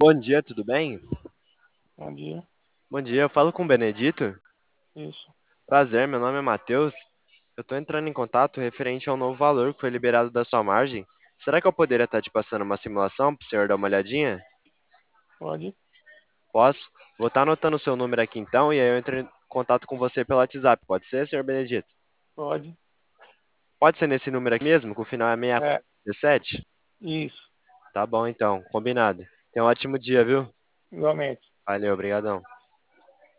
Bom dia, tudo bem? Bom dia. Bom dia, eu falo com o Benedito. Isso. Prazer, meu nome é Matheus. Eu estou entrando em contato referente ao novo valor que foi liberado da sua margem. Será que eu poderia estar te passando uma simulação para o senhor dar uma olhadinha? Pode? Posso? Vou estar anotando o seu número aqui então e aí eu entro em contato com você pelo WhatsApp. Pode ser, senhor Benedito? Pode. Pode ser nesse número aqui mesmo, que o final é É, 6417? isso. Tá bom então, combinado. Tenha um ótimo dia, viu? Igualmente. Valeu, obrigadão.